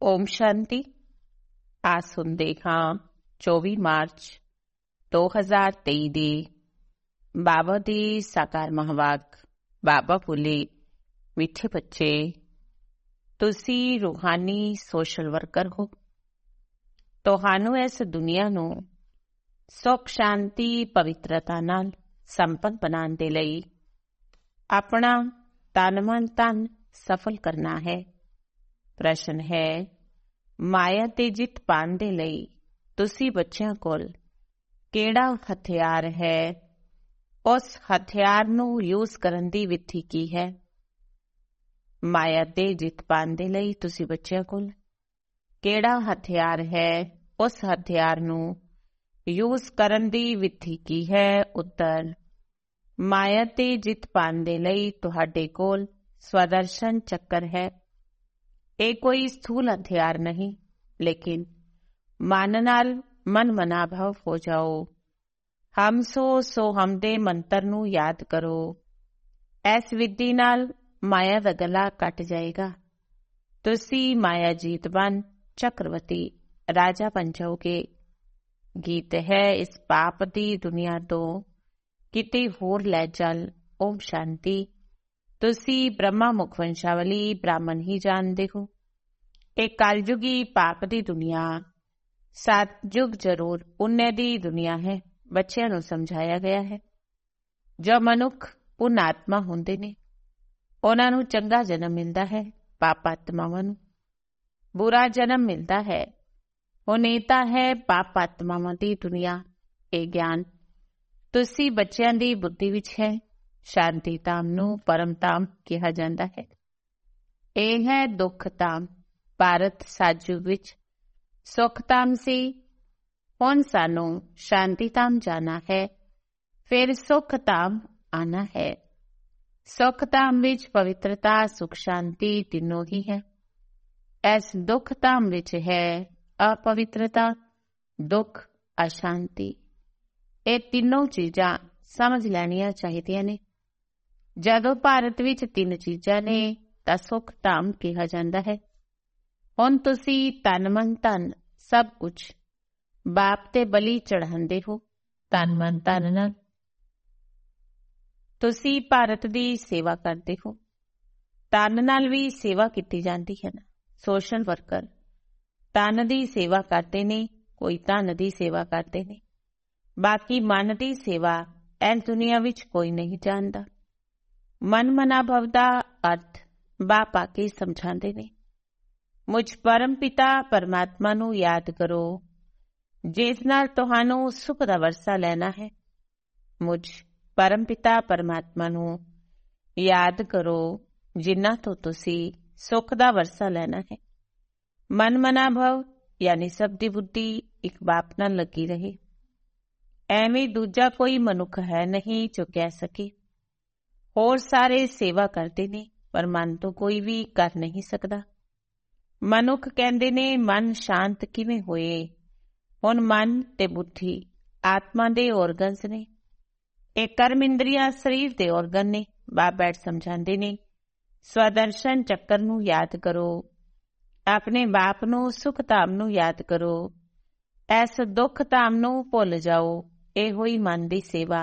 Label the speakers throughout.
Speaker 1: ਓਮ ਸ਼ਾਂਤੀ। ਆ ਸੁਣਦੇ ਹਾਂ 24 ਮਾਰਚ 2023 ਦੀ ਬਾਬਾ ਦੀ ਸਾਕਾਰ ਮਹਾਵਾਕ। ਬਾਬਾ ਬੋਲੇ, ਮਿੱਠੇ ਬੱਚੇ, ਤੁਸੀਂ ਰੂਹਾਨੀ ਸੋਸ਼ਲ ਵਰਕਰ ਹੋ। ਤੁਹਾਨੂੰ ਇਸ ਦੁਨੀਆ ਨੂੰ ਸੁੱਖ ਸ਼ਾਂਤੀ ਪਵਿੱਤਰਤਾ ਨਾਲ ਸੰਪੰਨ ਬਣਾਉਣ ਦੇ ਲਈ ਆਪਣਾ ਤਨ ਮਨ ਧਨ ਸਫਲ ਕਰਨਾ ਹੈ। ਪ੍ਰਸ਼ਨ ਹੈ, ਮਾਇਆ ਤੇ ਜਿੱਤ ਪਾਉਣ ਦੇ ਲਈ ਤੁਸੀਂ ਬੱਚਿਆਂ ਕੋਲ ਕਿਹੜਾ ਹਥਿਆਰ ਹੈ? ਉਸ ਹਥਿਆਰ ਨੂੰ ਯੂਜ਼ ਕਰਨ ਦੀ ਵਿਧੀ ਕੀ ਹੈ? ਮਾਇਆ ਤੇ ਜਿੱਤ ਪਾਉਣ ਦੇ ਲਈ ਤੁਸੀਂ ਬੱਚਿਆਂ ਕੋਲ ਕਿਹੜਾ ਹਥਿਆਰ ਹੈ? ਉਸ ਹਥਿਆਰ ਨੂੰ ਯੂਜ਼ ਕਰਨ ਦੀ ਵਿਧੀ ਕੀ ਹੈ? ਉੱਤਰ, ਮਾਇਆ ਤੇ ਜਿੱਤ ਪਾਉਣ ਦੇ ਲਈ ਤੁਹਾਡੇ ਕੋਲ ਸਵਦਰਸ਼ਨ ਚੱਕਰ ਹੈ। ਇਹ ਕੋਈ ਸਥੂਲ ਹਥਿਆਰ ਨਹੀਂ, ਲੇਕਿਨ ਮਨ ਨਾਲ ਮਨ ਮਨਾਭਵ ਹੋ ਜਾਓ। ਹਮ ਸੋ ਹਮ ਦੇ ਮੰਤਰ ਨੂੰ ਯਾਦ ਕਰੋ। ਇਸ ਵਿਧੀ ਨਾਲ ਮਾਇਆ ਦਾ ਗਲਾ ਕੱਟ ਜਾਏਗਾ। ਤੁਸੀਂ ਮਾਇਆ ਜੀਤਵਾਨ ਚੱਕਰਵਰਤੀ ਰਾਜਾ ਬਣ ਜਾਓਗੇ। ਗੀਤ ਹੈ, ਇਸ ਪਾਪ ਦੀ ਦੁਨੀਆ ਤੋਂ ਕਿਤੇ ਹੋਰ ਲੈ ਚੱਲ। ਓਮ ਸ਼ਾਂਤੀ। ਤੁਸੀਂ ਬ੍ਰਹਮਾ ਮੁਖ ਵੰਸ਼ਾਵਲੀ ਬ੍ਰਾਹਮਣ ਹੀ ਜਾਣਦੇ ਹੋ। ਇਹ ਕਲਯੁਗੀ ਪਾਪ ਦੀ ਦੁਨੀਆ ਸਤਯੁਗ ਜ਼ਰੂਰ ਪੁੰਨ ਦੀ ਦੁਨੀਆ ਹੈ। ਬੱਚਿਆਂ ਨੂੰ ਸਮਝਾਇਆ ਗਿਆ ਹੈ, ਜੋ ਮਨੁੱਖ ਪੁੰਨ ਆਤਮਾ ਹੁੰਦੇ ਨੇ ਉਹਨਾਂ ਨੂੰ ਚੰਗਾ ਜਨਮ ਮਿਲਦਾ ਹੈ। ਪਾਪ ਆਤਮਾਵਾਂ ਨੂੰ ਬੁਰਾ ਜਨਮ ਮਿਲਦਾ ਹੈ। ਉਹ ਨੇਤਾ ਹੈ ਪਾਪ ਆਤਮਾਵਾਂ ਦੀ ਦੁਨੀਆ। ਇਹ ਗਿਆਨ ਤੁਸੀਂ ਬੱਚਿਆਂ ਦੀ ਬੁੱਧੀ ਵਿੱਚ ਹੈ। ਸ਼ਾਂਤੀ ਧਾਮ ਨੂੰ ਪਰਮ ਧਾਮ ਕਿਹਾ ਜਾਂਦਾ ਹੈ। ਇਹ ਹੈ ਦੁੱਖ ਧਾਮ। ਭਾਰਤ ਸਤਯੁਗ ਵਿੱਚ ਸੁੱਖ ਧਾਮ ਸੀ। ਹੁਣ ਸਾਨੂੰ ਸ਼ਾਂਤੀ ਧਾਮ ਜਾਣਾ ਹੈ, ਫਿਰ ਸੁੱਖ ਧਾਮ ਆਣਾ ਹੈ। ਸੁੱਖ ਧਾਮ ਵਿੱਚ ਪਵਿੱਤਰਤਾ, ਸੁਖ ਸ਼ਾਂਤੀ ਤਿੰਨੋਂ ਹੀ ਹੈ। ਇਸ ਦੁੱਖ ਧਾਮ ਵਿੱਚ ਹੈ ਅਪਵਿੱਤਰਤਾ, ਦੁੱਖ, ਅਸ਼ਾਂਤੀ। ਇਹ ਤਿੰਨੋਂ ਚੀਜ਼ਾਂ ਸਮਝ ਲੈਣੀਆਂ ਚਾਹੀਦੀਆਂ ਨੇ। ਜਦੋਂ ਭਾਰਤ ਵਿੱਚ ਤਿੰਨ ਚੀਜ਼ਾਂ ਨੇ ਤਾਂ ਸੁੱਖ ਧਾਮ ਕਿਹਾ ਜਾਂਦਾ ਹੈ। ਹੁਣ ਤੁਸੀਂ ਤਨ ਮਨ ਧਨ ਸਭ ਕੁਝ ਬਾਪ ਤੇ ਬਲੀ ਚੜ੍ਹਾਉਂਦੇ ਹੋ। ਤਨ ਮਨ ਧਨ ਨਾਲ ਤੁਸੀਂ ਭਾਰਤ ਦੀ ਸੇਵਾ ਕਰਦੇ ਹੋ। ਤਨ ਨਾਲ ਵੀ ਸੇਵਾ ਕੀਤੀ ਜਾਂਦੀ ਹੈ ਨਾ। ਸੋਸ਼ਲ ਵਰਕਰ ਤਨ ਦੀ ਸੇਵਾ ਕਰਦੇ ਨੇ, ਕੋਈ ਧਨ ਦੀ ਸੇਵਾ ਕਰਦੇ ਨੇ। ਬਾਕੀ ਮਨ ਦੀ ਸੇਵਾ ਇਸ ਦੁਨੀਆ ਵਿੱਚ ਕੋਈ ਨਹੀਂ ਜਾਣਦਾ। ਮਨ ਮਨਾਭਵ ਦਾ ਅਰਥ ਬਾਪ ਆ ਕੇ ਸਮਝਾਉਂਦੇ ਨੇ। ਮੁਝ ਪਰਮ ਪਿਤਾ ਪਰਮਾਤਮਾ ਨੂੰ ਯਾਦ ਕਰੋ, ਜਿਸ ਨਾਲ ਤੁਹਾਨੂੰ ਸੁਖ ਦਾ ਵਰਸਾ ਲੈਣਾ ਹੈ। ਮੁਝ ਪਰਮ ਪਿਤਾ ਪਰਮਾਤਮਾ ਨੂੰ ਯਾਦ ਕਰੋ, ਜਿਨ੍ਹਾਂ ਤੋਂ ਤੁਸੀਂ ਸੁਖ ਦਾ ਵਰਸਾ ਲੈਣਾ ਹੈ। ਮਨ ਮਨਾਭਵ ਯਾਨੀ ਸਭ ਦੀ ਬੁੱਧੀ ਇੱਕ ਬਾਪ ਨਾਲ ਲੱਗੀ ਰਹੇ। ਐਵੇਂ ਦੂਜਾ ਕੋਈ ਮਨੁੱਖ ਹੈ ਨਹੀਂ ਜੋ ਕਹਿ ਸਕੇ। ਹੋਰ ਸਾਰੇ ਸੇਵਾ ਕਰਦੇ ਨੇ, ਪਰ ਮਨ ਤੋਂ ਕੋਈ ਵੀ ਕਰ ਨਹੀਂ ਸਕਦਾ। ਮਨੁੱਖ ਕਹਿੰਦੇ ਨੇ ਮਨ ਸ਼ਾਂਤ ਕਿਵੇਂ ਹੋਏ? ਹੁਣ ਮਨ ਤੇ ਬੁੱਧੀ ਆਤਮਾ ਦੇ ਔਰਗਨਸ ਨੇ। ਇਹ ਕਰਮ ਇੰਦਰੀਆਂ ਸਰੀਰ ਦੇ ਔਰਗਨ ਨੇ। ਬਾਪ ਬੈਠ ਸਮਝਾਉਂਦੇ ਨੇ, ਸਵਦਰਸ਼ਨ ਚੱਕਰ ਨੂੰ ਯਾਦ ਕਰੋ। ਆਪਣੇ ਬਾਪ ਨੂੰ ਸੁਖ ਧਾਮ ਨੂੰ ਯਾਦ ਕਰੋ। ਇਸ ਦੁੱਖ ਧਾਮ ਨੂੰ ਭੁੱਲ ਜਾਓ। ਇਹੋ ਹੀ ਮਨ ਦੀ ਸੇਵਾ।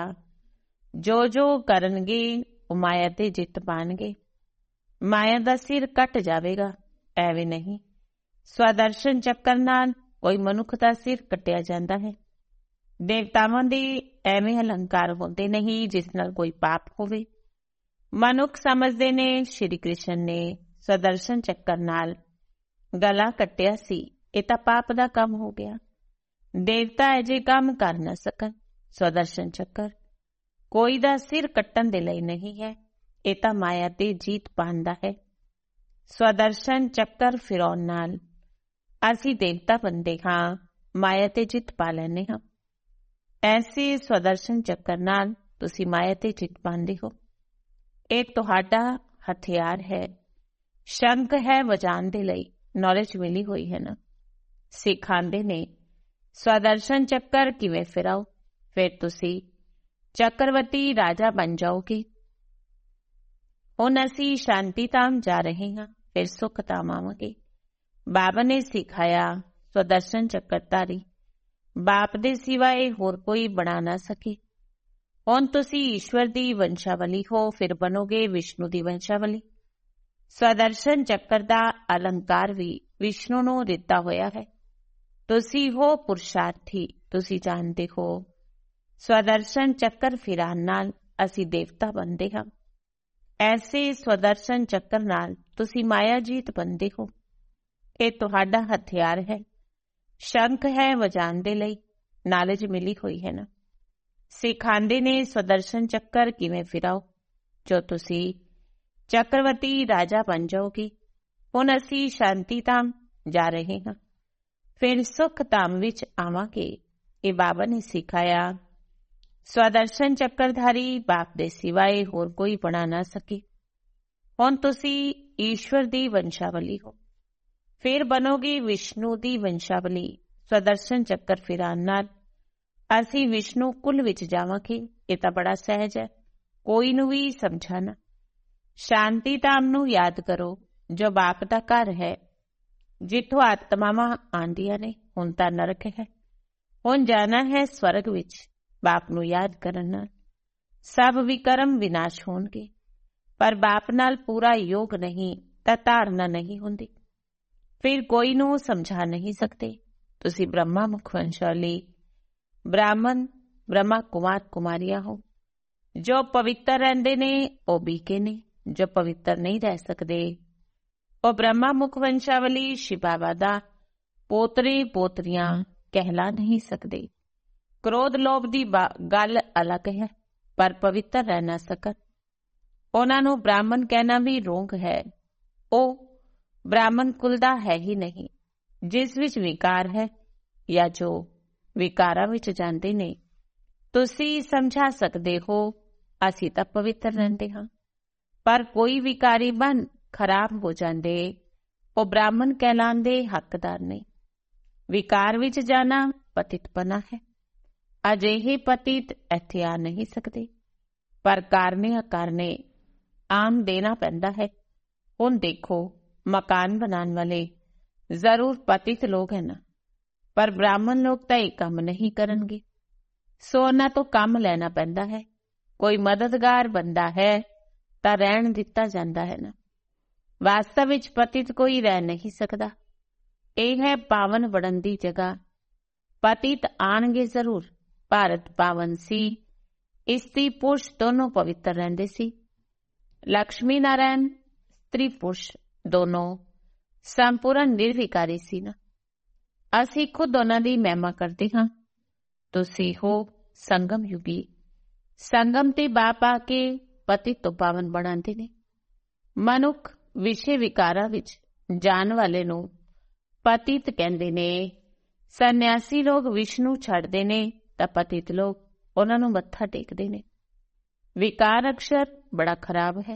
Speaker 1: ਜੋ ਜੋ ਕਰਨਗੇ ਉਹ ਮਾਇਆ ਤੇ ਜਿੱਤ ਪਾਣਗੇ। ਮਾਇਆ ਦਾ ਸਿਰ ਕੱਟ ਜਾਵੇਗਾ। ਐਵੇਂ ਨਹੀਂ, ਸਵਦਰਸ਼ਨ ਚੱਕਰ ਨਾਲ ਕੋਈ ਮਨੁੱਖ ਦਾ ਸਿਰ ਕੱਟਿਆ ਜਾਂਦਾ ਹੈ। ਦੇਵਤਾਵਾਂ ਦੇ ਐਵੇਂ ਅਲੰਕਾਰ ਹੁੰਦੇ ਨਹੀਂ ਜਿਸ ਨਾਲ ਕੋਈ ਪਾਪ ਹੋਵੇ। ਮਨੁੱਖ ਸਮਝਦੇ ਨੇ ਸ਼੍ਰੀ ਕ੍ਰਿਸ਼ਨ ਨੇ ਸਵਦਰਸ਼ਨ ਚੱਕਰ ਨਾਲ ਗਲਾ ਕੱਟਿਆ ਸੀ, ਇਹ ਤਾਂ ਪਾਪ ਦਾ ਕੰਮ ਹੋ ਗਿਆ। ਦੇਵਤਾ ਅਜੇ ਕੰਮ ਕਰ ਨਾ ਸਕਣ। ਸਵਦਰਸ਼ਨ ਚੱਕਰ ਕੋਈ ਦਾ ਸਿਰ ਕੱਟਣ ਦੇ ਲਈ ਨਹੀਂ ਹੈ। ਇਹ ਤਾਂ ਮਾਇਆ ਤੇ ਜੀਤ ਪਾਉਂਦਾ ਹੈ। ਸਵਦਰਸ਼ਨ ਚੱਕਰ ਫਿਰਾਉਣ ਨਾਲ ਅਸੀਂ ਦੇਵਤਾ ਬਣਦੇ ਹਾਂ, ਮਾਇਆ ਤੇ ਜਿੱਤ ਪਾ ਲੈਂਦੇ ਹਾਂ। ਐਸੇ ਸਵਦਰਸ਼ਨ ਚੱਕਰ ਨਾਲ ਤੁਸੀਂ ਮਾਇਆ ਤੇ ਜਿੱਤ ਪਾਉਂਦੇ ਹੋ। ਇਹ ਤੁਹਾਡਾ ਹਥਿਆਰ ਹੈ। ਸ਼ੰਖ ਹੈ ਵਜਾਉਣ ਦੇ ਲਈ। ਨੌਲੇਜ ਮਿਲੀ ਹੋਈ ਹੈ ਨਾ। ਸਿਖਾਉਂਦੇ ਨੇ ਸਵਦਰਸ਼ਨ ਚੱਕਰ ਕਿਵੇਂ ਫਿਰਾਓ, ਫਿਰ ਤੁਸੀਂ ਚੱਕਰਵਰਤੀ ਰਾਜਾ ਬਣ ਜਾਓਗੇ। ਹੁਣ ਅਸੀਂ ਸ਼ਾਂਤੀ ਧਾਮ ਜਾ ਰਹੇ ਹਾਂ, ਫਿਰ ਸੁੱਖ ਧਾਮ ਆਵਾਂਗੇ। ਬਾਬਾ ਨੇ ਸਿਖਾਇਆ ਸਵਦਰਸ਼ਨ ਚੱਕਰਧਾਰੀ ਬਾਪ ਦੇ ਸਿਵਾਏ ਹੋਰ ਕੋਈ ਬਣਾ ਨਾ ਸਕੇ। ਹੁਣ ਤੁਸੀਂ ਈਸ਼ਵਰ ਦੀ ਵੰਸ਼ਾਵਲੀ ਹੋ, ਫਿਰ ਬਣੋਗੇ ਵਿਸ਼ਨੂੰ ਦੀ ਵੰਸ਼ਾਵਲੀ। ਸਵਦਰਸ਼ਨ ਚੱਕਰ ਦਾ ਅਲੰਕਾਰ ਵੀ ਵਿਸ਼ਨੂੰ ਨੂੰ ਦਿੱਤਾ ਹੋਇਆ ਹੈ। ਤੁਸੀਂ ਹੋ ਪੁਰਸ਼ਾਰਥੀ, ਤੁਸੀਂ ਜਾਣਦੇ ਹੋ ਸਵਦਰਸ਼ਨ ਚੱਕਰ ਫਿਰਾਨ ਨਾਲ ਅਸੀਂ ਦੇਵਤਾ ਬਣਦੇ ਹਾਂ। ਐਸੇ ਸਵਦਰਸ਼ਨ ਚੱਕਰ ਨਾਲ ਤੁਸੀਂ ਮਾਇਆ ਜੀਤ ਬਣਦੇ ਹੋ। ਇਹ ਤੁਹਾਡਾ ਹਥਿਆਰ ਹੈ, ਸ਼ੰਖ ਹੈ ਵਜਾਉਣ ਦੇ ਲਈ। ਨਾਲੇਜ ਮਿਲੀ ਹੋਈ ਹੈ ਨਾ। ਸਿਖਾਉਂਦੇ ਨੇ ਸਵਦਰਸ਼ਨ ਚੱਕਰ ਕਿਵੇਂ ਫਿਰਾਓ। ਜੋ ਤੁਸੀਂ ਚੱਕਰਵਰਤੀ ਰਾਜਾ ਬਣ ਜਾਓਗੇ। ਹੁਣ ਅਸੀਂ ਸ਼ਾਂਤੀ ਧਾਮ ਜਾ ਰਹੇ ਹਾਂ, ਫਿਰ ਸੁਖ ਧਾਮ ਵਿੱਚ ਆਵਾਂਗੇ। ਇਹ ਬਾਬਾ ਨੇ ਸਿਖਾਇਆ ਸਵਦਰਸ਼ਨ ਚੱਕਰਧਾਰੀ ਬਾਪ ਦੇ ਸਿਵਾਏ ਹੋਰ ਕੋਈ ਬਣਾ ਨਾ ਸਕੇ। ਹੁਣ ਤੁਸੀਂ ਈਸ਼ਵਰ ਦੀ ਵੰਸ਼ਾਵਲੀ ਹੋ, ਫਿਰ ਬਣੋਗੇ ਵਿਸ਼ਨੂੰ ਦੀ ਵੰਸ਼ਾਵਲੀ। ਸਵਦਰਸ਼ਨ ਚੱਕਰ ਫਿਰਾਨ ਨਾਲ ਅਸੀਂ ਵਿਸ਼ਨੂੰ ਕੁਲ ਵਿੱਚ ਜਾਵਾਂਗੇ। ਇਹ ਤਾਂ ਬੜਾ ਸਹਿਜ ਹੈ, ਕੋਈ ਨੂੰ ਵੀ ਸਮਝਾਣਾ। ਸ਼ਾਂਤੀ ਧਾਮ ਨੂੰ ਯਾਦ ਕਰੋ ਜੋ ਬਾਪ ਦਾ ਘਰ ਹੈ, ਜਿੱਥੋਂ ਆਤਮਾਵਾਂ ਆਉਂਦੀਆਂ ਨੇ। ਹੁਣ ਤਾਂ ਨਰਕ ਹੈ, ਹੁਣ ਜਾਣਾ ਹੈ ਸਵਰਗ ਵਿੱਚ। ਬਾਪ ਨੂੰ ਯਾਦ ਕਰਨ ਨਾਲ ਸਭ ਵਿਕਰਮ ਵਿਨਾਸ਼ ਹੋਣਗੇ। ਪਰ ਬਾਪ ਨਾਲ ਪੂਰਾ ਯੋਗ ਨਹੀਂ ਤਾਂ ਧਾਰਨਾ ਨਹੀਂ ਹੁੰਦੀ, ਫਿਰ ਕੋਈ ਨੂੰ ਸਮਝਾ ਨਹੀਂ ਸਕਦੇ। ਤੁਸੀਂ ਬ੍ਰਹਮਾ ਮੁਖ ਵੰਸ਼ਾਵਲੀ ਬ੍ਰਾਹਮਣ ਬ੍ਰਹਮਾ ਕੁਮਾਰ ਕੁਮਾਰੀਆਂ ਹੋ। ਜੋ ਪਵਿੱਤਰ ਰਹਿੰਦੇ ਨੇ ਉਹ ਬੀਕੇ ਨੇ, ਜੋ ਪਵਿੱਤਰ ਨਹੀਂ ਰਹਿ ਸਕਦੇ ਉਹ ਬ੍ਰਹਮਾ ਮੁਖ ਵੰਸ਼ਾਵਲੀ ਸ਼ਿਵ ਬਾਬਾ ਦਾ ਪੋਤਰੇ ਪੋਤਰੀਆਂ ਕਹਿਲਾ ਨਹੀਂ ਸਕਦੇ। ਕ੍ਰੋਧ ਲੋਭ ਦੀ ਗੱਲ ਅਲੱਗ ਹੈ, ਪਰ ਪਵਿੱਤਰ ਰਹਿ ਨਾ ਸਕਣ ਉਹਨਾਂ ਨੂੰ ਬ੍ਰਾਹਮਣ ਕਹਿਣਾ ਵੀ ਰੋਂਗ ਹੈ। ਉਹ ਬ੍ਰਾਹਮਣ ਕੁਲ ਦਾ ਹੈ ਹੀ ਨਹੀਂ। ਜਿਸ ਵਿੱਚ ਵਿਕਾਰ ਹੈ ਜਾਂ ਜੋ ਵਿਕਾਰਾਂ ਵਿੱਚ ਜਾਂਦੇ ਨੇ, ਤੁਸੀਂ ਸਮਝਾ ਸਕਦੇ ਹੋ ਅਸੀਂ ਤਾਂ ਪਵਿੱਤਰ ਰਹਿੰਦੇ ਹਾਂ, ਪਰ ਕੋਈ ਵਿਕਾਰੀ ਬਣ ਖਰਾਬ ਹੋ ਜਾਂਦੇ ਉਹ ਬ੍ਰਾਹਮਣ ਕਹਿਲਾਉਂਦੇ ਹੱਕਦਾਰ ਨਹੀਂ। ਵਿਕਾਰ ਵਿੱਚ ਜਾਣਾ ਪਤਿਤਪਨਾ ਹੈ। ਅਜਿਹੇ ਪਤਿਤ ਇੱਥੇ ਆ ਨਹੀਂ ਸਕਦੇ, ਪਰ ਕਾਰਨੇ ਅਕਾਰਨੇ ਆਮ ਦੇਣਾ ਪੈਂਦਾ ਹੈ। ਹੁਣ ਦੇਖੋ ਮਕਾਨ ਬਣਾਉਣ ਵਾਲੇ ਜ਼ਰੂਰ ਪਤਿਤ ਲੋਕ ਹਨ, ਪਰ ਬ੍ਰਾਹਮਣ ਲੋਕ ਤਾਂ ਇਹ ਕੰਮ ਨਹੀਂ ਕਰਨਗੇ, ਸੋ ਉਹਨਾਂ ਤੋਂ ਕੰਮ ਲੈਣਾ ਪੈਂਦਾ ਹੈ। ਕੋਈ ਮਦਦਗਾਰ ਬੰਦਾ ਹੈ ਤਾਂ ਰਹਿਣ ਦਿੱਤਾ ਜਾਂਦਾ ਹੈ ਨਾ। ਵਾਸਤਵ ਵਿੱਚ ਪਤਿਤ ਕੋਈ ਰਹਿ ਨਹੀਂ ਸਕਦਾ। ਇਹ ਹੈ ਪਾਵਨ ਬਣਨ ਦੀ ਜਗ੍ਹਾ। ਪਤਿਤ ਆਣਗੇ ਜ਼ਰੂਰ। ਭਾਰਤ ਪਾਵਨ ਸੀ, ਇਸਤਰੀ ਪੁਰਸ਼ ਦੋਨੋਂ ਪਵਿੱਤਰ ਰਹਿੰਦੇ ਸੀ। ਲਕਸ਼ਮੀ ਨਾਰਾਇਣ ਸਤਰੀ ਪੁਰਸ਼ ਦੋਨੋਂ ਸੰਪੂਰਨ ਨਿਰਵਿਕਾਰੀ ਸੀ ਨਾ। ਅਸੀਂ ਖੁਦ ਉਹਨਾਂ ਦੀ ਮਹਿਮਾ ਕਰਦੇ ਹਾਂ। ਤੁਸੀਂ ਹੋ ਸੰਗਮ ਯੁਗੀ। ਸੰਗਮ ਤੇ ਬਾਪ ਆ ਕੇ ਪਤਿਤ ਤੋਂ ਪਾਵਨ ਬਣਾਉਂਦੇ ਨੇ। ਮਨੁੱਖ ਵਿਸ਼ੇ ਵਿਕਾਰਾਂ ਵਿੱਚ ਜਾਣ ਵਾਲੇ ਨੂੰ ਪਤਿਤ ਕਹਿੰਦੇ ਨੇ। ਸੰਨਿਆਸੀ ਲੋਕ ਵਿਸ਼ਨੂੰ ਛੱਡਦੇ ਨੇ ਤਾਂ ਪਤਿਤ ਲੋਕ ਉਹਨਾਂ ਨੂੰ ਮੱਥਾ ਟੇਕਦੇ ਨੇ। ਵਿਕਾਰ ਅਕਸ਼ਰ ਬੜਾ ਖਰਾਬ ਹੈ।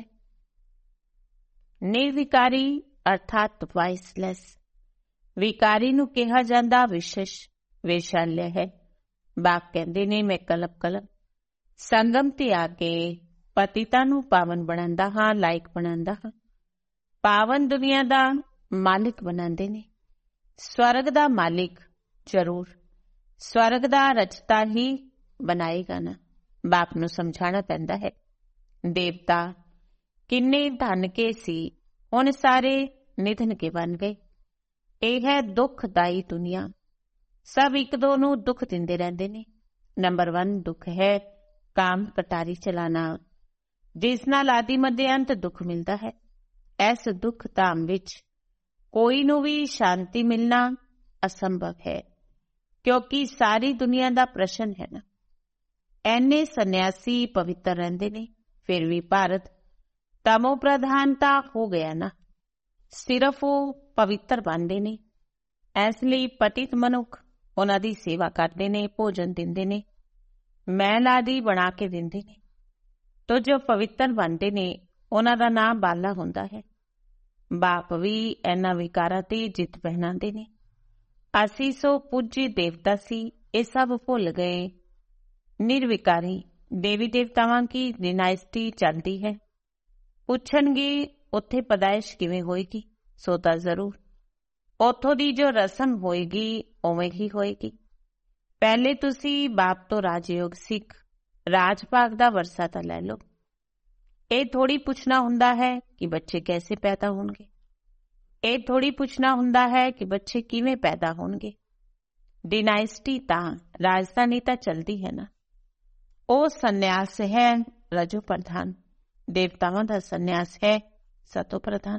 Speaker 1: ਨਿਰਵਿਕਾਰੀ ਅਰਥਾਤ ਵਾਇਸਲੈਸ। ਵਿਕਾਰੀ ਨੂੰ ਕਿਹਾ ਜਾਂਦਾ ਵਿਸ਼ੇਸ਼ ਵੈਸ਼ਾਲਿਆ ਹੈ। ਬਾਪ ਕਹਿੰਦੇ ਨੇ ਮੈਂ ਕਲਪ ਕਲਪ ਸੰਗਮ ਤੇ ਆ ਕੇ ਪਤਿਤਾਂ ਨੂੰ ਪਾਵਨ ਬਣਾਉਂਦਾ ਹਾਂ, ਲਾਇਕ ਬਣਾਉਂਦਾ ਹਾਂ। ਪਾਵਨ ਦੁਨੀਆ ਦਾ ਮਾਲਿਕ ਬਣਾਉਂਦੇ ਨੇ। ਸਵਰਗ ਦਾ ਮਾਲਿਕ ਜ਼ਰੂਰ ਸਵਰਗ ਦਾ ਰਚਤਾ ਹੀ ਬਣਾਏਗਾ ਨਾ। ਬਾਪ ਨੂੰ ਸਮਝਾਉਣਾ ਪੈਂਦਾ ਹੈ। ਦੇਵਤਾ ਕਿੰਨੇ ਧਨ ਕੇ ਸੀ, ਹੁਣ ਸਾਰੇ ਨਿਧਨ ਕੇ ਬਣ ਗਏ। ਇਹ ਹੈ ਦੁੱਖਦਾਈ ਦੁਨੀਆ। ਸਭ ਇੱਕ ਦੋ ਨੂੰ ਦੁੱਖ ਦਿੰਦੇ ਰਹਿੰਦੇ ਨੇ। ਨੰਬਰ 1 ਦੁੱਖ ਹੈ ਕਾਮ ਕਟਾਰੀ ਚਲਾਣਾ, ਜਿਸ ਨਾਲ ਆਦਿ ਮੱਧ ਅੰਤ ਦੁੱਖ ਮਿਲਦਾ ਹੈ। ਇਸ ਦੁੱਖ ਧਾਮ ਵਿੱਚ ਕੋਈ ਨੂੰ ਵੀ ਸ਼ਾਂਤੀ ਮਿਲਣਾ ਅਸੰਭਵ ਹੈ, ਕਿਉਂਕਿ ਸਾਰੀ ਦੁਨੀਆ ਦਾ ਪ੍ਰਸ਼ਨ ਹੈ ਨਾ। ਐਨੇ ਸੰਨਿਆਸੀ ਪਵਿੱਤਰ ਰਹਿੰਦੇ ਨੇ, ਫਿਰ ਵੀ ਭਾਰਤ ਤਮੋ ਪ੍ਰਧਾਨਤਾ ਹੋ ਗਿਆ ਨਾ। ਸਿਰਫ ਉਹ ਪਵਿੱਤਰ ਬਣਦੇ ਨੇ। ਇਸ ਲਈ ਪਤਿਤ ਮਨੁੱਖ ਉਹਨਾਂ ਦੀ ਸੇਵਾ ਕਰਦੇ ਨੇ, ਭੋਜਨ ਦਿੰਦੇ ਨੇ, ਮਹਿਲ ਆਦਿ ਬਣਾ ਕੇ ਦਿੰਦੇ ਨੇ। ਤੋ ਜੋ ਪਵਿੱਤਰ ਬਣਦੇ ਨੇ ਉਹਨਾਂ ਦਾ ਨਾਮ ਬਾਲਾ ਹੁੰਦਾ ਹੈ। ਬਾਪ ਵੀ ਇਹਨਾਂ ਵਿਕਾਰਾਂ ਤੇ ਜਿੱਤ ਪਹਿਨਾਉਂਦੇ ਨੇ। ਅਸੀਂ ਸੋ ਪੂਜੀ ਦੇਵਤਾ ਸੀ, ਇਹ ਸਭ ਭੁੱਲ ਗਏ। ਨਿਰਵਿਕਾਰੀ ਦੇਵੀ ਦੇਵਤਾਵਾਂ ਕੀ ਡਿਨਾਇਸਟੀ ਚੱਲਦੀ ਹੈ। ਪੁੱਛਣਗੇ ਉੱਥੇ ਪਦਾਇਸ਼ ਕਿਵੇਂ ਹੋਏਗੀ? ਸੋ ਤਾਂ ਜ਼ਰੂਰ ਉੱਥੋਂ ਦੀ ਜੋ ਰਸਮ ਹੋਏਗੀ ਉਵੇਂ ਹੀ ਹੋਏਗੀ। ਪਹਿਲੇ ਤੁਸੀਂ ਬਾਪ ਤੋਂ ਰਾਜਯੋਗ ਸਿੱਖ ਰਾਜ ਭਾਗ ਦਾ ਵਰਸਾ ਤਾਂ ਲੈ ਲਓ। ਇਹ ਥੋੜ੍ਹੀ ਪੁੱਛਣਾ ਹੁੰਦਾ ਹੈ ਕਿ ਬੱਚੇ ਕੈਸੇ ਪੈਦਾ ਹੋਣਗੇ। ਇਹ ਥੋੜ੍ਹੀ ਪੁੱਛਣਾ ਹੁੰਦਾ ਹੈ ਕਿ ਬੱਚੇ ਕਿਵੇਂ ਪੈਦਾ ਹੋਣਗੇ। ਡਿਨਾਇਸਟੀ ਤਾਂ ਰਾਜਧਾਨੀ ਤਾਂ ਚਲਦੀ ਹੈ ਨਾ। ਉਹ ਸੰਨਿਆਸ ਹੈ ਰਜੋ ਪ੍ਰਧਾਨ, ਦੇਵਤਾਵਾਂ ਦਾ ਸੰਨਿਆਸ ਹੈ ਸਤੋ ਪ੍ਰਧਾਨ।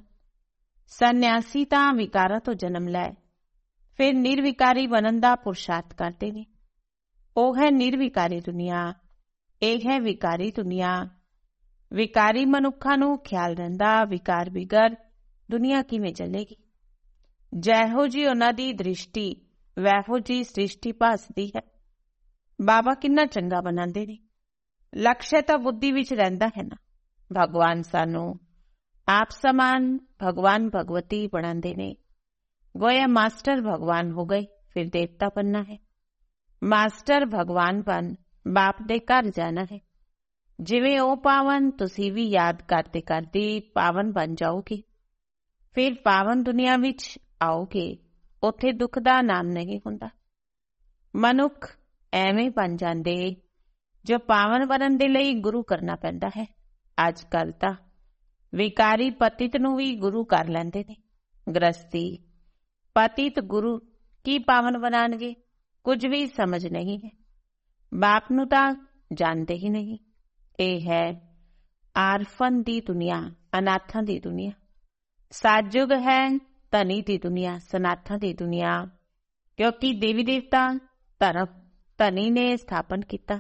Speaker 1: ਸੰਨਿਆਸੀ ਤਾਂ ਵਿਕਾਰਾਂ ਤੋਂ ਜਨਮ ਲੈ ਫਿਰ ਨਿਰਵਿਕਾਰੀ ਬਣਨ ਦਾ ਪੁਰਸ਼ਾਰਥ ਕਰਦੇ ਨੇ। ਉਹ ਹੈ ਨਿਰਵਿਕਾਰੀ ਦੁਨੀਆ, ਇਹ ਹੈ ਵਿਕਾਰੀ ਦੁਨੀਆ। ਵਿਕਾਰੀ ਮਨੁੱਖਾਂ ਨੂੰ ਖਿਆਲ ਰਹਿੰਦਾ ਵਿਕਾਰ ਬਿਗਰ ਦੁਨੀਆ ਕਿਵੇਂ ਚੱਲੇਗੀ। ਜਿਹੋ ਜੀ ਉਹਨਾਂ ਦੀ ਦ੍ਰਿਸ਼ਟੀ ਵੈਹੋ ਜੀ ਸ੍ਰਿਸ਼ਟੀ ਭਾਸਦੀ ਹੈ। ਬਾਬਾ ਕਿੰਨਾ ਚੰਗਾ ਬਣਾਉਂਦੇ ਨੇ। ਲਕਸ਼ ਤਾਂ ਬੁੱਧੀ ਵਿੱਚ ਰਹਿੰਦਾ ਹੈ ਨਾ। ਭਗਵਾਨ ਸਾਨੂੰ ਆਪ ਸਮਾਨ ਭਗਵਾਨ ਭਗਵਤੀ ਬਣਾਉਂਦੇ ਨੇ। ਗੋਇਆ ਮਾਸਟਰ ਭਗਵਾਨ ਹੋ ਗਏ, ਫਿਰ ਦੇਵਤਾ ਬਣਨਾ ਹੈ। ਮਾਸਟਰ ਭਗਵਾਨ ਬਣ ਬਾਪ ਦੇ ਘਰ ਜਾਣਾ ਹੈ। ਜਿਵੇਂ ਉਹ ਪਾਵਨ ਤੁਸੀਂ ਵੀ ਯਾਦ ਕਰਦੇ ਕਰਦੇ ਪਾਵਨ ਬਣ ਜਾਓਗੇ। ਫਿਰ ਪਾਵਨ ਦੁਨੀਆ ਵਿੱਚ ਆਓਗੇ। ਉੱਥੇ ਦੁੱਖ ਦਾ ਨਾਮ ਨਹੀਂ ਹੁੰਦਾ। ਮਨੁੱਖ ਐਵੇਂ ਬਣ ਜਾਂਦੇ ਜੋ ਪਾਵਨ ਬਣਨ ਦੇ ਲਈ ਗੁਰੂ ਕਰਨਾ ਪੈਂਦਾ ਹੈ। ਅੱਜ ਕੱਲ੍ਹ ਤਾਂ ਵਿਕਾਰੀ ਪਤਿਤ ਨੂੰ ਵੀ ਗੁਰੂ ਕਰ ਲੈਂਦੇ ਨੇ। ਗ੍ਰਸਤੀ ਪਤਿਤ ਗੁਰੂ ਕੀ ਪਾਵਨ ਬਣਾਉਣਗੇ, ਕੁਝ ਵੀ ਸਮਝ ਨਹੀਂ ਹੈ। ਬਾਪ ਨੂੰ ਤਾਂ ਜਾਣਦੇ ਹੀ ਨਹੀਂ। ਇਹ ਹੈ ਆਰਫਨ ਦੀ ਦੁਨੀਆ, ਅਨਾਥਾਂ ਦੀ ਦੁਨੀਆ। ਸਾਜੁਗ ਹੈ ਧਨੀ ਦੀ ਦੁਨੀਆ, ਸਨਾਥਾਂ ਦੀ ਦੁਨੀਆ। ਕਿਉਂਕਿ ਦੇਵੀ ਦੇਵਤਾ ਧਰਮ ਧਨੀ ਨੇ ਸਥਾਪਨ ਕੀਤਾ।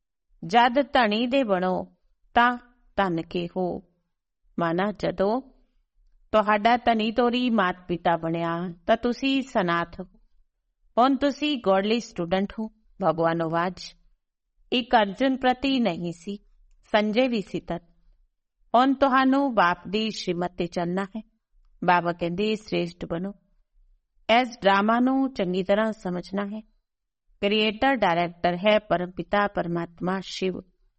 Speaker 1: ਜਦ ਧਨੀ ਦੇ ਬਣੋ ਤਾਂ ਧਨ ਕੇ ਹੋ। ਮਾਨਾ ਜਦੋਂ ਤੁਹਾਡਾ ਧਨੀ ਤੋਰੀ ਮਾਤ ਪਿਤਾ ਬਣਿਆ ਤਾਂ ਤੁਸੀਂ ਸਨਾਥ ਹੋ। ਹੁਣ ਤੁਸੀਂ ਗੋਡਲੀ ਸਟੂਡੈਂਟ ਹੋ। ਭਗਵਾਨ ਆਵਾਜ਼ ਇੱਕ ਅਰਜੁਨ ਪ੍ਰਤੀ ਨਹੀਂ ਸੀ, ਸੰਜੇ ਵੀ ਸੀ ਤਦ। ਹੁਣ ਤੁਹਾਨੂੰ ਬਾਪ ਦੀ ਸ਼੍ਰੀਮਤ ਤੇ ਚੱਲਣਾ ਹੈ। ਬਾਬਾ ਕਹਿੰਦੇ ਸ੍ਰੇਸ਼ਟ ਬਣੋ। ਇਸ ਡਰਾਮਾ ਨੂੰ ਚੰਗੀ ਤਰ੍ਹਾਂ ਸਮਝਣਾ ਹੈ। ਕ੍ਰੀਏਟਰ ਡਾਇਰੈਕਟਰ ਹੈ ਪਰਮ ਪਿਤਾ ਪਰਮਾਤਮਾ ਸ਼ਿਵ।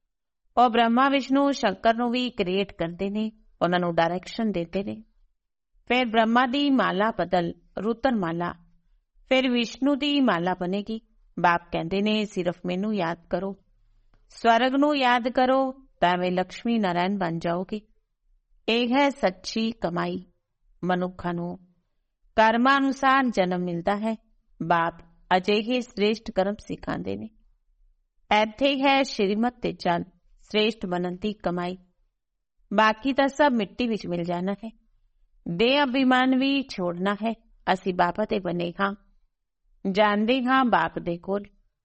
Speaker 1: ਉਹ ਬ੍ਰਹਮਾ ਵਿਸ਼ਨੂੰ ਸ਼ੰਕਰ ਨੂੰ ਵੀ ਕ੍ਰੀਏਟ ਕਰਦੇ ਨੇ, ਉਹਨਾਂ ਨੂੰ ਡਾਇਰੈਕਸ਼ਨ ਦਿੰਦੇ ਨੇ। ਫਿਰ ਬ੍ਰਹਮਾ ਦੀ ਮਾਲਾ ਬਦਲ ਰੁਤਨ ਮਾਲਾ, ਫਿਰ ਵਿਸ਼ਨੂੰ ਦੀ ਮਾਲਾ ਬਣੇਗੀ। ਬਾਪ ਕਹਿੰਦੇ ਨੇ ਸਿਰਫ ਮੈਨੂੰ ਯਾਦ ਕਰੋ, ਸਵਰਗ ਨੂੰ ਯਾਦ ਕਰੋ ਤਾਂ ਵੇ ਲਕਸ਼ਮੀ ਨਾਰਾਇਣ ਬਣ ਜਾਓਗੇ। ਇਹ ਹੈ ਸੱਚੀ ਕਮਾਈ। ਮਨੁੱਖਾਂ ਨੂੰ ਕਰਮਾਂ ਅਨੁਸਾਰ ਜਨਮ ਮਿਲਦਾ ਹੈ। ਬਾਪ ਅਜਿਹੇ ਸ੍ਰੇਸ਼ਟ ਕਰਮ ਸਿਖਾਉਂਦੇ ਨੇ। ਇੱਥੇ ਹੈ ਸ਼੍ਰੀਮਤ ਤੇ ਚੱਲ ਸ੍ਰੇਸ਼ਟ ਬਣਨ ਦੀ ਕਮਾਈ। ਬਾਕੀ ਤਾਂ ਸਭ ਮਿੱਟੀ ਵਿੱਚ ਮਿਲ ਜਾਣਾ ਹੈ। ਦੇਹ ਅਭਿਮਾਨ ਵੀ ਛੋੜਨਾ ਹੈ। ਅਸੀਂ ਬਾਬਾ ਦੇ ਬਣੇ ਹਾਂ, ਜਾਣਦੇ ਹਾਂ ਬਾਪ ਦੇ ਕੋਲ।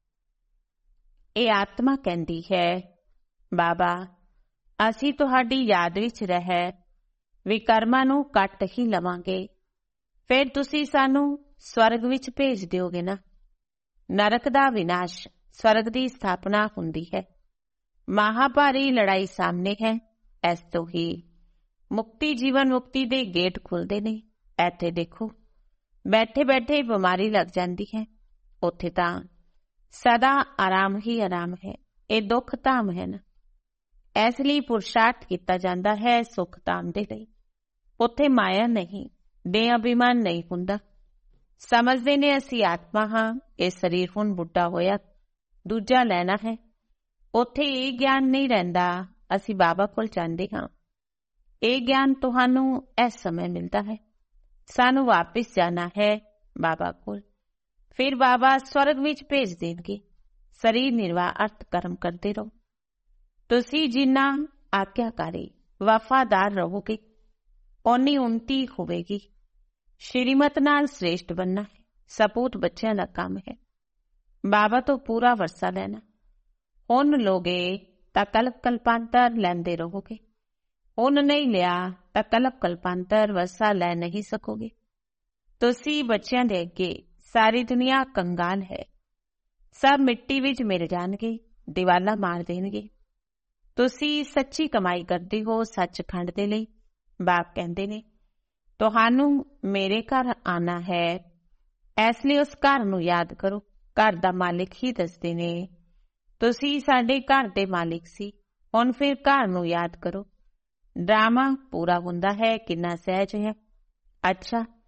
Speaker 1: ਇਹ ਆਤਮਾ ਕਹਿੰਦੀ ਹੈ ਬਾਬਾ ਅਸੀਂ ਤੁਹਾਡੀ ਯਾਦ ਵਿੱਚ ਰਹਿ ਵਿਕਰਮਾਂ ਨੂੰ ਕੱਟ ਹੀ ਲਵਾਂਗੇ। ਫਿਰ ਤੁਸੀਂ ਸਾਨੂੰ ਸਵਰਗ ਵਿੱਚ ਭੇਜ ਦਿਓਗੇ ਨਾ। ਨਰਕ ਦਾ ਵਿਨਾਸ਼, ਸਵਰਗ ਦੀ ਸਥਾਪਨਾ ਹੁੰਦੀ ਹੈ। ਮਹਾਭਾਰੀ ਲੜਾਈ ਸਾਹਮਣੇ ਹੈ। ਇਸ ਤੋਂ ਹੀ ਮੁਕਤੀ ਜੀਵਨ ਮੁਕਤੀ ਦੇ ਗੇਟ ਖੁੱਲਦੇ ਨੇ। ਇੱਥੇ ਦੇਖੋ ਬੈਠੇ ਬੈਠੇ ਬਿਮਾਰੀ ਲੱਗ ਜਾਂਦੀ ਹੈ। ਉੱਥੇ ਤਾਂ ਸਦਾ ਆਰਾਮ ਹੀ ਆਰਾਮ ਹੈ। ਇਹ ਦੁੱਖ ਧਾਮ ਹੈ ਨਾ। ਇਸ ਲਈ ਪੁਰਸ਼ਾਰਥ ਕੀਤਾ ਜਾਂਦਾ ਹੈ ਸੁੱਖ ਧਾਮ ਦੇ ਲਈ। ਉੱਥੇ ਮਾਇਆ ਨਹੀਂ, ਦੇਹ ਅਭਿਮਾਨ ਨਹੀਂ ਹੁੰਦਾ। ਸਮਝਦੇ ਨੇ ਅਸੀਂ ਆਤਮਾ ਹਾਂ, ਇਹ ਸਰੀਰ ਹੁਣ ਬੁੱਢਾ ਹੋਇਆ, ਦੂਜਾ ਲੈਣਾ ਹੈ। ਉੱਥੇ ਇਹ ਗਿਆਨ ਨਹੀਂ ਰਹਿੰਦਾ। ਅਸੀਂ ਬਾਬਾ ਕੋਲ ਜਾਂਦੇ ਹਾਂ। ਇਹ ਗਿਆਨ ਤੁਹਾਨੂੰ ਇਸ ਸਮੇਂ ਮਿਲਦਾ ਹੈ। ਸਾਨੂੰ ਵਾਪਿਸ ਜਾਣਾ ਹੈ ਬਾਬਾ ਕੋਲ। ਫਿਰ ਬਾਬਾ ਸਵਰਗ ਵਿੱਚ ਭੇਜ ਦੇਣਗੇ। ਸਰੀਰ ਨਿਰਵਾਹ ਅਰਥ ਕਰਮ ਕਰਦੇ ਰਹੋ। ਤੁਸੀਂ ਜਿੰਨਾ ਆਗਿਆਕਾਰੀ ਵਫਾਦਾਰ ਰਹੋਗੇ ਓਨੀ ਉੱਨਤੀ ਹੋਵੇਗੀ। ਸ਼੍ਰੀਮਤ ਨਾਲ ਸ੍ਰੇਸ਼ਟ ਬਣਨਾ ਹੈ। ਸਪੂਤ ਬੱਚਿਆਂ ਦਾ ਕੰਮ ਹੈ। ਬਾਬਾ ਤੋਂ ਪੂਰਾ ਵਰਸਾ ਲੈਣਾ। ਹੁਣ ਲੋਗੇ ਤਾਂ ਕਲਪ ਕਲਪਾਂਤਰ ਲੈਂਦੇ ਰਹੋਗੇ। ਹੁਣ ਨਹੀਂ ਲਿਆ ਤਾਂ ਕਲਪ ਕਲਪਾਂਤਰ ਵਰਸਾ ਲੈ ਨਹੀਂ ਸਕੋਗੇ। ਤੁਸੀਂ ਬੱਚਿਆਂ ਦੇ ਅੱਗੇ ਸਾਰੀ ਦੁਨੀਆ ਕੰਗਾਲ ਹੈ। ਸਭ ਮਿੱਟੀ ਵਿੱਚ ਮਿਲ ਜਾਣਗੇ, ਦੀਵਾਲਾ ਮਾਰ ਦੇਣਗੇ। ਤੁਸੀਂ ਸੱਚੀ ਕਮਾਈ ਕਰਦੇ ਹੋ ਸੱਚਖੰਡ ਦੇ ਲਈ। ਬਾਪ ਕਹਿੰਦੇ ਨੇ ਤੁਹਾਨੂੰ ਮੇਰੇ ਘਰ ਆਉਣਾ ਹੈ। ਇਸ ਲਈ ਉਸ ਘਰ ਨੂੰ ਯਾਦ ਕਰੋ। ਘਰ ਦਾ ਮਾਲਿਕ ਹੀ ਦੱਸਦੇ ਨੇ ਤੁਸੀਂ ਸਾਡੇ ਘਰ ਦੇ ਮਾਲਿਕ ਸੀ। ਹੁਣ ਫਿਰ ਘਰ ਨੂੰ ਯਾਦ ਕਰੋ। ਡਰਾਮਾ ਪੂਰਾ ਹੁੰਦਾ ਹੈ। ਕਿੰਨਾ ਸਹਿਜ ਹੈ। ਅੱਛਾ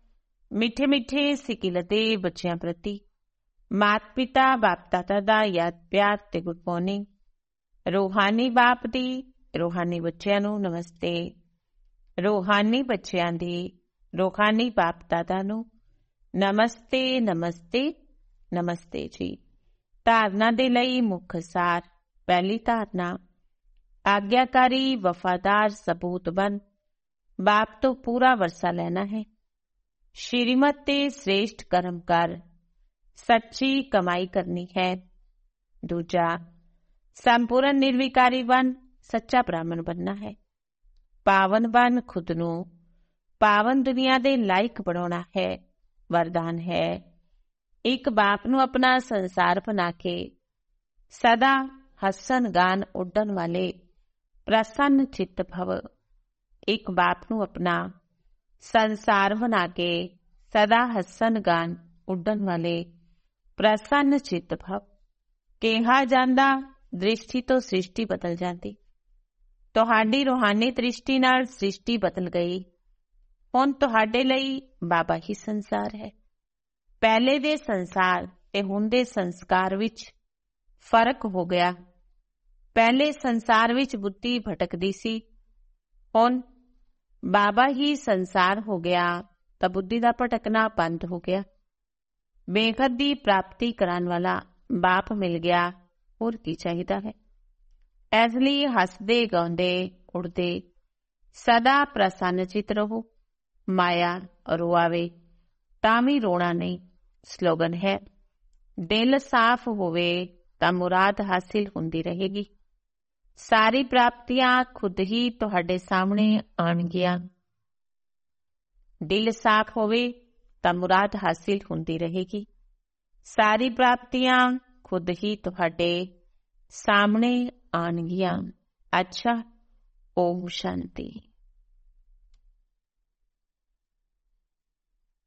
Speaker 1: ਮਿੱਠੇ ਮਿੱਠੇ ਸਿਕਿਲਤੇ ਬੱਚਿਆਂ ਪ੍ਰਤੀ ਮਾਤਾ ਪਿਤਾ ਬਾਪ ਦਾਦਾ ਦਾ ਯਾਦ ਪਿਆਰ ਤੇ ਗੁੱਡ ਮਾਰਨਿੰਗ। ਰੂਹਾਨੀ ਬਾਪ ਦੀ ਰੂਹਾਨੀ ਬੱਚਿਆਂ ਨੂੰ ਨਮਸਤੇ। ਰੂਹਾਨੀ ਬੱਚਿਆਂ ਦੀ ਰੂਹਾਨੀ ਬਾਪ ਦਾਦਾ ਨੂੰ ਨਮਸਤੇ ਨਮਸਤੇ ਨਮਸਤੇ ਜੀ। ਧਾਰਨਾ ਦੇ ਲਈ ਮੁੱਖ ਸਾਰ। ਪਹਿਲੀ ਧਾਰਨਾ, ਆਗਿਆਕਾਰੀ ਵਫਾਦਾਰ ਸਪੂਤ ਬਣ ਬਾਪ ਤੋਂ ਪੂਰਾ ਵਰਸਾ ਲੈਣਾ ਹੈ। ਸ਼੍ਰੀਮਤ ਤੇ ਸ੍ਰੇਸ਼ਟ ਕਰਮ ਕਰ, ਸੱਚੀ ਕਮਾਈ ਕਰਨੀ ਹੈ। ਦੂਜਾ, ਸੰਪੂਰਨ ਨਿਰਵਿਕਾਰੀ ਬਣ ਸੱਚਾ ਬ੍ਰਾਹਮਣ ਬਣਨਾ ਹੈ। ਪਾਵਨ ਬਣ ਖੁਦ ਨੂੰ ਪਾਵਨ ਦੁਨੀਆ ਦੇ ਲਾਇਕ ਬਣਾਉਣਾ ਹੈ। ਵਰਦਾਨ ਹੈ, ਇੱਕ ਬਾਪ ਨੂੰ ਆਪਣਾ ਸੰਸਾਰ ਬਣਾ ਕੇ ਸਦਾ ਹੱਸਣ ਗਾਣ ਉੱਡਣ ਵਾਲੇ ਪ੍ਰਸੰਨ ਚਿੱਤ ਭਵ। ਇੱਕ ਬਾਪ ਨੂੰ ਆਪਣਾ ਸੰਸਾਰ ਬਣਾ ਕੇ ਸਦਾ ਹੱਸਣ ਗਾਣ ਉੱਡਣ ਵਾਲੇ ਪ੍ਰਸੰਨ ਚਿੱਤ ਭਵ। ਕਿਹਾ ਜਾਂਦਾ, ਦ੍ਰਿਸ਼ਟੀ ਤੋਂ ਸ੍ਰਿਸ਼ਟੀ ਬਦਲ ਜਾਂਦੀ। ਤੁਹਾਡੀ ਰੂਹਾਨੀ ਦ੍ਰਿਸ਼ਟੀ ਨਾਲ ਸ੍ਰਿਸ਼ਟੀ ਬਦਲ ਗਈ। ਹੁਣ ਤੁਹਾਡੇ ਲਈ ਬਾਬਾ ਹੀ ਸੰਸਾਰ ਹੈ। ਪਹਿਲੇ ਦੇ ਸੰਸਾਰ ਤੇ ਹੁਣ ਦੇ ਸੰਸਕਾਰ ਵਿੱਚ ਫਰਕ ਹੋ ਗਿਆ। ਪਹਿਲੇ ਸੰਸਾਰ ਵਿੱਚ ਬੁੱਧੀ ਭਟਕਦੀ ਸੀ, ਹੁਣ ਬਾਬਾ ਹੀ ਸੰਸਾਰ ਹੋ ਗਿਆ ਤਾਂ ਬੁੱਧੀ ਦਾ ਭਟਕਣਾ ਬੰਦ ਹੋ ਗਿਆ। ਬੇਖਤ ਦੀ ਪ੍ਰਾਪਤੀ ਕਰਨ ਵਾਲਾ ਬਾਪ ਮਿਲ ਗਿਆ, ਹੋਰ ਕੀ ਚਾਹੀਦਾ ਹੈ। ਇਸ ਲਈ ਹੱਸਦੇ ਗਾਉਂਦੇ ਉੜਦੇ ਸਦਾ ਪ੍ਰਸੰਨ ਚਿਤ ਰਹੋ। ਮਾਇਆ ਰੋਆਵੇ ਤਾਂ ਵੀ ਰੋਣਾ ਨਹੀਂ। ਸਲੋਗਨ ਹੈ, ਦਿਲ ਸਾਫ਼ ਹੋਵੇ ਤਾਂ ਮੁਰਾਦ ਹਾਸਿਲ ਹੁੰਦੀ ਰਹੇਗੀ। ਸਾਰੀ ਪ੍ਰਾਪਤੀਆਂ ਖੁਦ ਹੀ ਤੁਹਾਡੇ ਸਾਹਮਣੇ ਆਉਣਗੀਆਂ। ਦਿਲ ਸਾਫ਼ ਹੋਵੇ ਤਾਂ ਮੁਰਾਦ ਹਾਸਿਲ ਹੁੰਦੀ ਰਹੇਗੀ। ਸਾਰੀ ਪ੍ਰਾਪਤੀਆਂ ਖੁਦ ਹੀ ਤੁਹਾਡੇ ਸਾਹਮਣੇ ਆਉਣਗੀਆਂ। ਅੱਛਾ, ਓਮ ਸ਼ਾਂਤੀ।